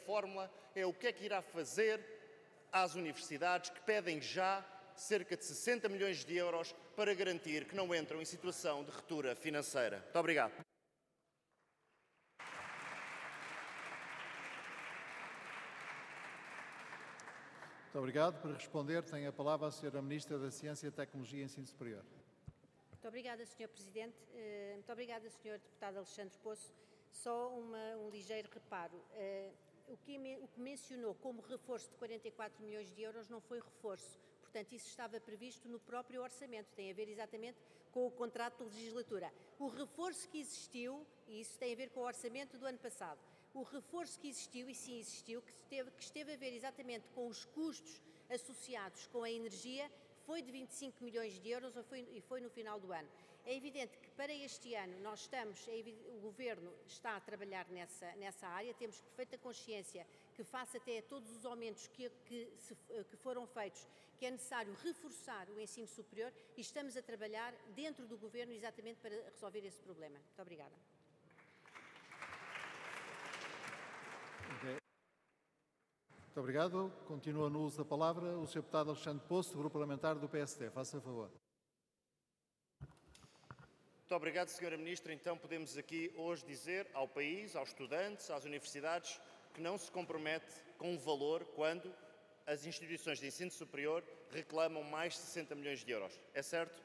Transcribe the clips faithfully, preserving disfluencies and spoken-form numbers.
fórmula é o que é que irá fazer às universidades que pedem já cerca de sessenta milhões de euros para garantir que não entram em situação de ruptura financeira. Muito obrigado. Muito obrigado. Para responder, tem a palavra a senhora Ministra da Ciência, Tecnologia e Ensino Superior. Muito obrigada, senhor Presidente. Muito obrigada, senhor Deputado Alexandre Poço. Só uma, um ligeiro reparo. O que, o que mencionou como reforço de quarenta e quatro milhões de euros não foi reforço. Portanto, isso estava previsto no próprio orçamento. Tem a ver exatamente com o contrato de legislatura. O reforço que existiu, e isso tem a ver com o orçamento do ano passado, o reforço que existiu, e sim existiu, que esteve, que esteve a ver exatamente com os custos associados com a energia, foi de vinte e cinco milhões de euros e foi, e foi no final do ano. É evidente que para este ano nós estamos, é evidente, o Governo está a trabalhar nessa, nessa área, temos perfeita consciência que face até a todos os aumentos que, que, se, que foram feitos, que é necessário reforçar o ensino superior e estamos a trabalhar dentro do Governo exatamente para resolver esse problema. Muito obrigada. Okay. Muito obrigado. Continua no uso da palavra o senhor Deputado Alexandre Poço, do Grupo Parlamentar do P S D. Faça favor. Muito obrigado, senhora Ministra. Então podemos aqui hoje dizer ao país, aos estudantes, às universidades, que não se compromete com um valor quando as instituições de ensino superior reclamam mais de sessenta milhões de euros. É certo?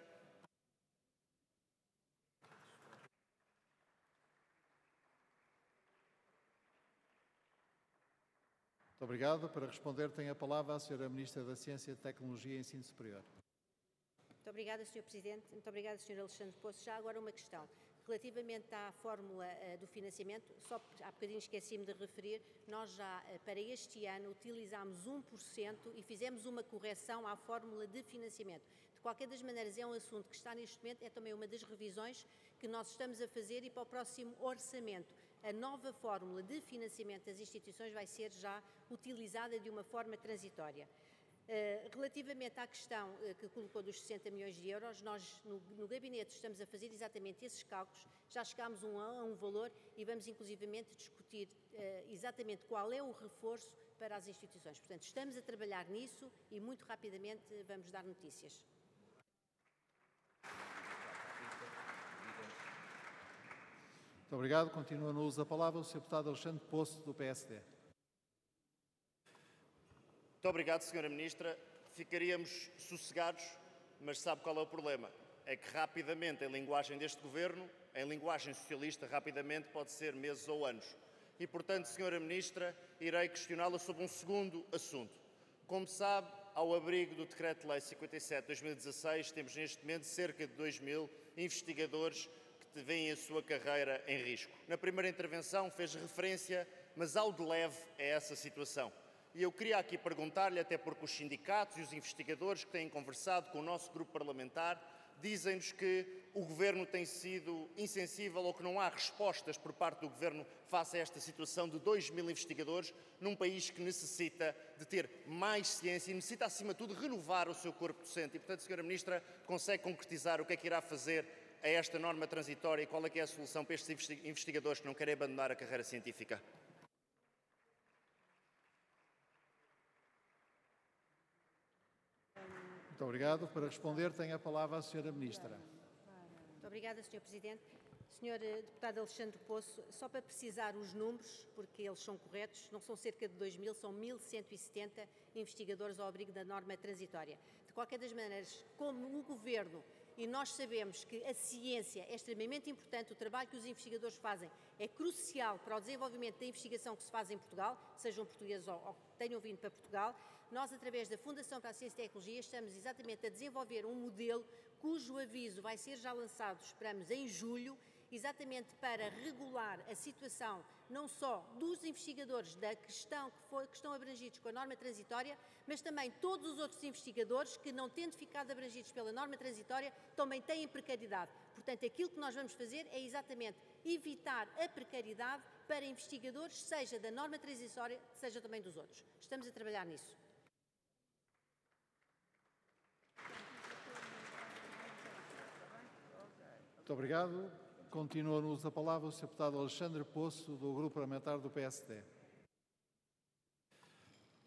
Muito obrigado. Para responder, tem a palavra a senhora Ministra da Ciência, Tecnologia e Ensino Superior. Muito obrigada, senhor Presidente. Muito obrigada, senhor Alexandre Poço. Já agora uma questão. Relativamente à fórmula uh, do financiamento, só há bocadinho esqueci-me de referir, nós já uh, para este ano utilizámos um por cento e fizemos uma correção à fórmula de financiamento. De qualquer das maneiras, é um assunto que está neste momento, é também uma das revisões que nós estamos a fazer e para o próximo orçamento. A nova fórmula de financiamento das instituições vai ser já utilizada de uma forma transitória. Uh, relativamente à questão uh, que colocou dos sessenta milhões de euros, nós no, no gabinete estamos a fazer exatamente esses cálculos, já chegámos um, a um valor e vamos inclusivamente discutir uh, exatamente qual é o reforço para as instituições. Portanto, estamos a trabalhar nisso e muito rapidamente uh, vamos dar notícias. Muito obrigado. Continua no uso da palavra o senhor Deputado Alexandre Poço, do P S D. Muito obrigado, senhora Ministra. Ficaríamos sossegados, mas sabe qual é o problema? É que rapidamente, em linguagem deste Governo, em linguagem socialista, rapidamente pode ser meses ou anos. E, portanto, senhora Ministra, irei questioná-la sobre um segundo assunto. Como sabe, ao abrigo do Decreto-Lei cinquenta e sete de dois mil e dezasseis, temos neste momento cerca de dois mil investigadores que veem a sua carreira em risco. Na primeira intervenção fez referência, mas ao de leve, a essa situação. E eu queria aqui perguntar-lhe, até porque os sindicatos e os investigadores que têm conversado com o nosso grupo parlamentar dizem-nos que o Governo tem sido insensível ou que não há respostas por parte do Governo face a esta situação de dois mil investigadores num país que necessita de ter mais ciência e necessita, acima de tudo, renovar o seu corpo docente. E, portanto, senhora Ministra, consegue concretizar o que é que irá fazer a esta norma transitória e qual é que é a solução para estes investigadores que não querem abandonar a carreira científica? Muito obrigado. Para responder, tem a palavra a senhora Ministra. Muito obrigada, senhor Presidente. senhor Deputado Alexandre Poço, só para precisar os números, porque eles são corretos, não são cerca de dois mil, são mil cento e setenta investigadores ao abrigo da norma transitória. De qualquer das maneiras, como o Governo, e nós sabemos que a ciência é extremamente importante, o trabalho que os investigadores fazem é crucial para o desenvolvimento da investigação que se faz em Portugal, sejam portugueses ou, ou tenham vindo para Portugal, nós, através da Fundação para a Ciência e Tecnologia, estamos exatamente a desenvolver um modelo cujo aviso vai ser já lançado, esperamos, em julho, exatamente para regular a situação não só dos investigadores da questão que, foi, que estão abrangidos com a norma transitória, mas também todos os outros investigadores que, não tendo ficado abrangidos pela norma transitória, também têm precariedade. Portanto, aquilo que nós vamos fazer é exatamente evitar a precariedade para investigadores, seja da norma transitória, seja também dos outros. Estamos a trabalhar nisso. Muito obrigado. Continua no uso da palavra o senhor Deputado Alexandre Poço, do Grupo Parlamentar do P S D.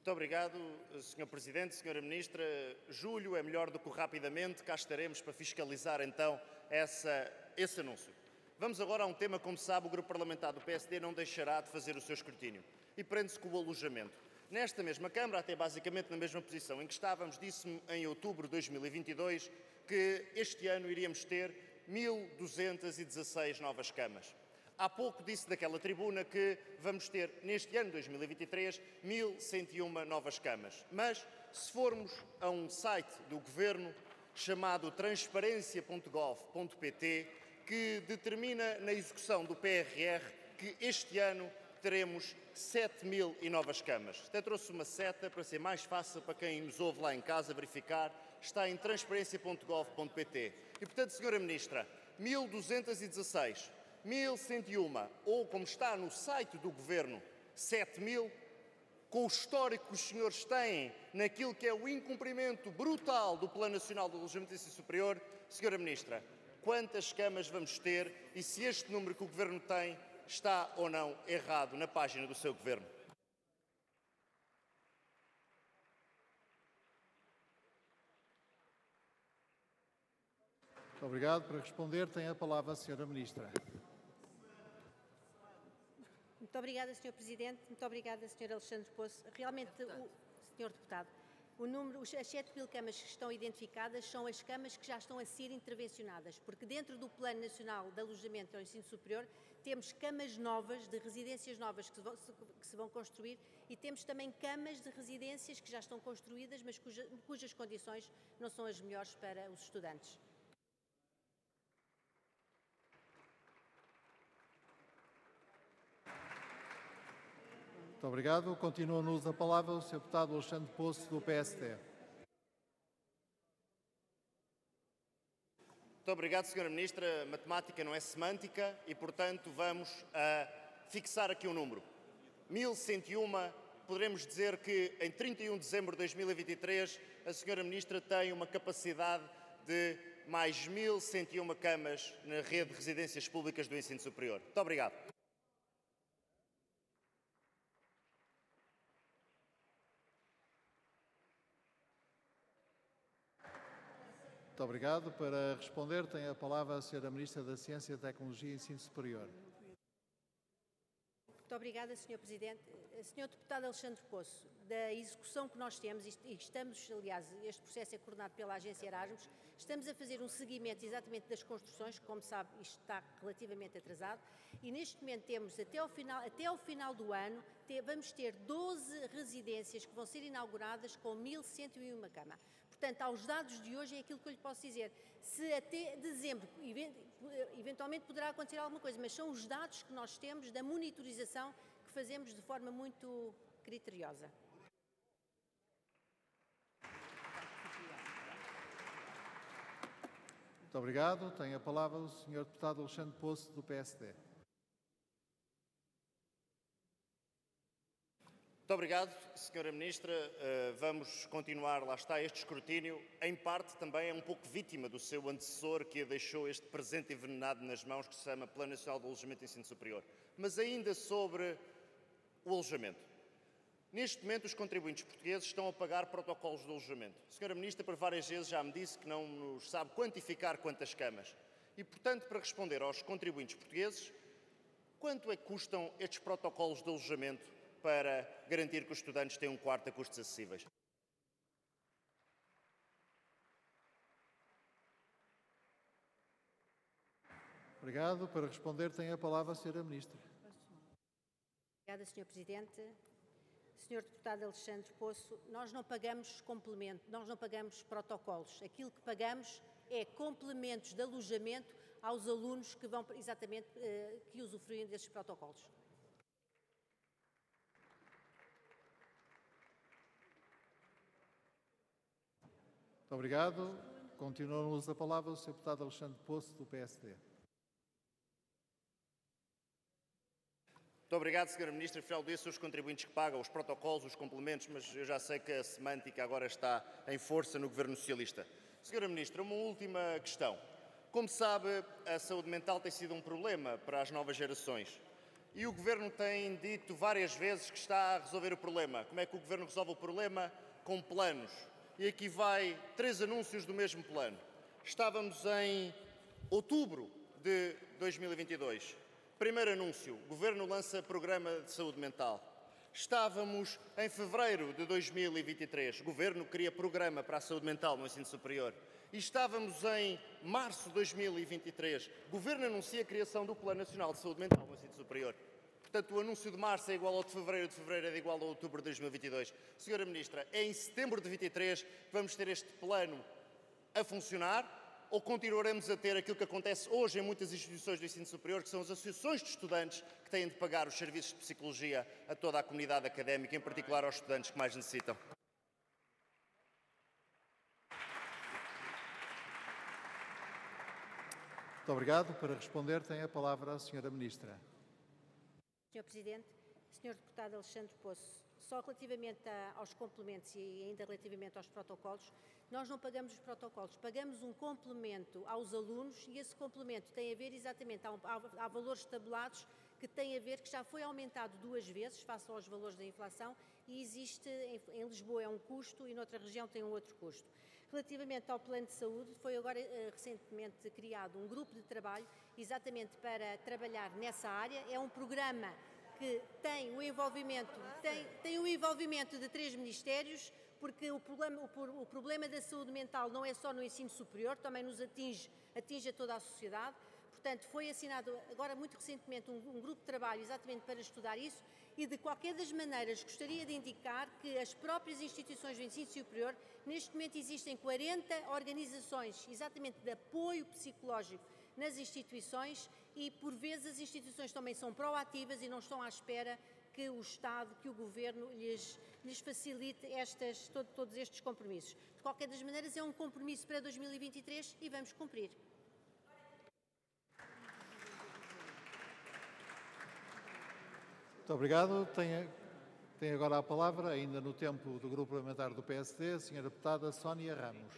Muito obrigado, senhor Presidente, senhora Ministra. Julho é melhor do que o rapidamente. Cá estaremos para fiscalizar, então, essa, esse anúncio. Vamos agora a um tema, como sabe, o Grupo Parlamentar do P S D não deixará de fazer o seu escrutínio. E prende-se com o alojamento. Nesta mesma Câmara, até basicamente na mesma posição em que estávamos, disse-me em outubro de dois mil e vinte e dois que este ano iríamos ter mil duzentas e dezasseis novas camas. Há pouco disse daquela tribuna que vamos ter, neste ano, dois mil e vinte e três, mil cento e uma novas camas. Mas, se formos a um site do Governo chamado transparência ponto gov ponto pt, que determina na execução do P R R que este ano teremos sete mil e novas camas. Até trouxe uma seta para ser mais fácil para quem nos ouve lá em casa verificar. Está em transparência ponto gov ponto pt. E, portanto, senhora Ministra, mil duzentas e dezasseis, mil cento e um, ou como está no site do Governo, sete mil, com o histórico que os senhores têm naquilo que é o incumprimento brutal do Plano Nacional de Alojamento e Ensino Superior, senhora Ministra, quantas camas vamos ter e se este número que o Governo tem está ou não errado na página do seu Governo? Muito obrigado. Para responder, tem a palavra a senhora Ministra. Muito obrigada, senhor Presidente. Muito obrigada, senhor Alexandre Poço. Realmente, o senhor Deputado, o número, as sete mil camas que estão identificadas são as camas que já estão a ser intervencionadas, porque dentro do Plano Nacional de Alojamento ao Ensino Superior temos camas novas, de residências novas que se, vão, que se vão construir e temos também camas de residências que já estão construídas, mas cuja, cujas condições não são as melhores para os estudantes. Muito obrigado. Continua no uso da palavra o senhor Deputado Alexandre Poço, do P S D. Muito obrigado, senhora Ministra. Matemática não é semântica e, portanto, vamos a fixar aqui um número. mil cento e um, poderemos dizer que em trinta e um de dezembro de dois mil e vinte e três a senhora Ministra tem uma capacidade de mais mil cento e um camas na rede de residências públicas do ensino superior. Muito obrigado. Muito obrigado. Para responder, tem a palavra a senhora Ministra da Ciência, Tecnologia e Ensino Superior. Muito obrigada, senhor Presidente. senhor Deputado Alexandre Poço, da execução que nós temos, e estamos, aliás, este processo é coordenado pela Agência Erasmus, estamos a fazer um seguimento exatamente das construções, que, como sabe, isto está relativamente atrasado, e neste momento temos, até ao final, até ao final do ano, te, vamos ter doze residências que vão ser inauguradas com mil cento e uma camas. Portanto, aos dados de hoje é aquilo que eu lhe posso dizer. Se até dezembro, eventualmente poderá acontecer alguma coisa, mas são os dados que nós temos da monitorização que fazemos de forma muito criteriosa. Muito obrigado. Tem a palavra o senhor Deputado Alexandre Poço, do P S D. Muito obrigado, senhora Ministra. Uh, vamos continuar, lá está, este escrutínio. Em parte também é um pouco vítima do seu antecessor que a deixou este presente envenenado nas mãos que se chama Plano Nacional de Alojamento e Ensino Superior. Mas ainda sobre o alojamento. Neste momento, os contribuintes portugueses estão a pagar protocolos de alojamento. A senhora Ministra, por várias vezes, já me disse que não nos sabe quantificar quantas camas. E, portanto, para responder aos contribuintes portugueses, quanto é que custam estes protocolos de alojamento para garantir que os estudantes têm um quarto a custos acessíveis? Obrigado. Para responder, tem a palavra a senhora Ministra. Obrigada, senhor Presidente. senhor Deputado Alexandre Poço, nós não pagamos complemento, nós não pagamos protocolos. Aquilo que pagamos é complementos de alojamento aos alunos que vão exatamente eh, que usufruem desses protocolos. Muito obrigado. Continua no uso da palavra o senhor Deputado Alexandre Poço, do P S D. Muito obrigado, senhora Ministra. Afinal disso, são os contribuintes que pagam os protocolos, os complementos, mas eu já sei que a semântica agora está em força no Governo Socialista. senhora Ministra, uma última questão. Como sabe, a saúde mental tem sido um problema para as novas gerações. E o Governo tem dito várias vezes que está a resolver o problema. Como é que o Governo resolve o problema? Com planos. E aqui vai três anúncios do mesmo plano. Estávamos em outubro de dois mil e vinte e dois. Primeiro anúncio, o Governo lança programa de saúde mental. Estávamos em fevereiro de dois mil e vinte e três. O Governo cria programa para a saúde mental no ensino superior. E estávamos em março de dois mil e vinte e três. O Governo anuncia a criação do Plano Nacional de Saúde Mental no ensino superior. Portanto, o anúncio de março é igual ao de fevereiro, de fevereiro é igual ao de outubro de dois mil e vinte e dois. Senhora Ministra, é em setembro de vinte e três que vamos ter este plano a funcionar ou continuaremos a ter aquilo que acontece hoje em muitas instituições do ensino superior, que são as associações de estudantes que têm de pagar os serviços de psicologia a toda a comunidade académica, em particular aos estudantes que mais necessitam? Muito obrigado. Para responder, tem a palavra a senhora Ministra. senhor Presidente, senhor Deputado Alexandre Poço, só relativamente a, aos complementos e ainda relativamente aos protocolos, nós não pagamos os protocolos, pagamos um complemento aos alunos e esse complemento tem a ver exatamente, há, há, há valores tabulados que têm a ver que já foi aumentado duas vezes face aos valores da inflação e existe, em, em Lisboa é um custo e noutra região tem um outro custo. Relativamente ao plano de saúde, foi agora uh, recentemente criado um grupo de trabalho exatamente para trabalhar nessa área. É um programa que tem o envolvimento, tem, tem o envolvimento de três ministérios, porque o problema, o, o problema da saúde mental não é só no ensino superior, também nos atinge, atinge a toda a sociedade. Portanto, foi assinado agora muito recentemente um, um grupo de trabalho exatamente para estudar isso e, de qualquer das maneiras, gostaria de indicar que as próprias instituições do ensino superior, neste momento existem quarenta organizações exatamente de apoio psicológico nas instituições e, por vezes, as instituições também são proativas e não estão à espera que o Estado, que o Governo lhes, lhes facilite estas, todo, todos estes compromissos. De qualquer das maneiras, é um compromisso para dois mil e vinte e três e vamos cumprir. Muito obrigado. Tem, tem agora a palavra, ainda no tempo do Grupo Parlamentar do P S D, a senhora Deputada Sónia Ramos.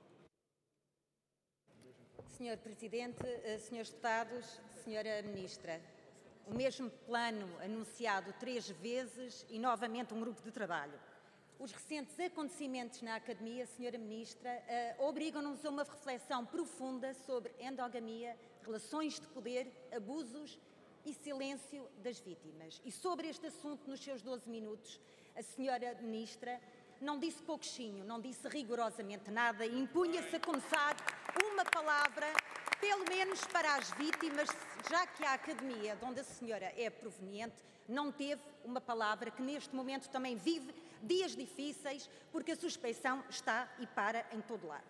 senhor Presidente, senhores Deputados, senhora Ministra, o mesmo plano anunciado três vezes e novamente um grupo de trabalho. Os recentes acontecimentos na Academia, senhora Ministra, uh, obrigam-nos a uma reflexão profunda sobre endogamia, relações de poder, abusos e silêncio das vítimas. E sobre este assunto, nos seus doze minutos, a senhora Ministra não disse pouquinho, não disse rigorosamente nada e impunha-se a começar uma palavra, pelo menos para as vítimas, já que a Academia, de onde a senhora é proveniente, não teve uma palavra que neste momento também vive dias difíceis, porque a suspeição está e para em todo lado.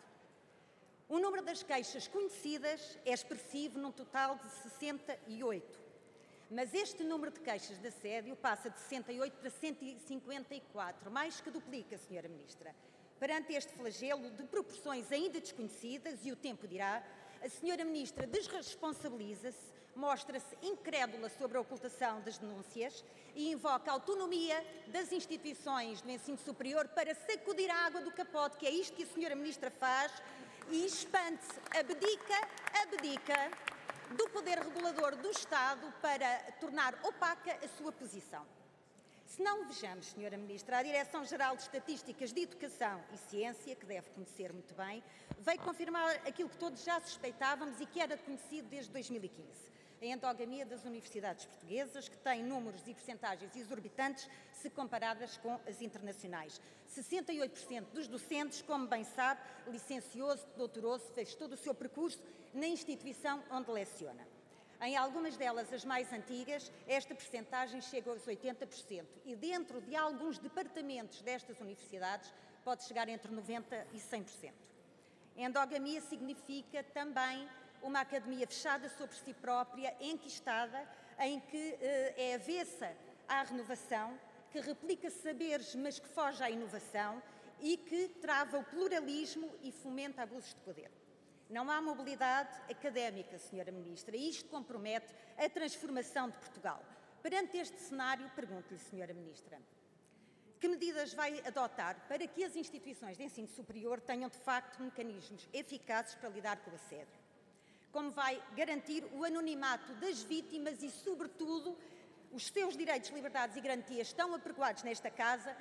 O número das queixas conhecidas é expressivo, num total de sessenta e oito. Mas este número de queixas de assédio passa de sessenta e oito para cento e cinquenta e quatro, mais que duplica, senhora Ministra. Perante este flagelo de proporções ainda desconhecidas, e o tempo dirá, a senhora Ministra desresponsabiliza-se, mostra-se incrédula sobre a ocultação das denúncias e invoca a autonomia das instituições do ensino superior para sacudir a água do capote, que é isto que a senhora Ministra faz, e expande-se, abdica, abdica do poder regulador do Estado para tornar opaca a sua posição. Se não vejamos, senhora Ministra, a Direção-Geral de Estatísticas de Educação e Ciência, que deve conhecer muito bem, veio confirmar aquilo que todos já suspeitávamos e que era conhecido desde dois mil e quinze. A endogamia das universidades portuguesas, que tem números e percentagens exorbitantes se comparadas com as internacionais. sessenta e oito por cento dos docentes, como bem sabe, licenciou-se, doutorou-se, fez todo o seu percurso na instituição onde leciona. Em algumas delas, as mais antigas, esta percentagem chega aos oitenta por cento e dentro de alguns departamentos destas universidades pode chegar entre noventa por cento e cem por cento. Endogamia significa também uma academia fechada sobre si própria, enquistada, em que eh, é avessa à renovação, que replica saberes, mas que foge à inovação e que trava o pluralismo e fomenta abusos de poder. Não há mobilidade académica, senhora Ministra, e isto compromete a transformação de Portugal. Perante este cenário, pergunto-lhe, senhora Ministra, que medidas vai adotar para que as instituições de ensino superior tenham, de facto, mecanismos eficazes para lidar com o assédio? Como vai garantir o anonimato das vítimas e, sobretudo, Os seus direitos, liberdades e garantias estão apregoados nesta Casa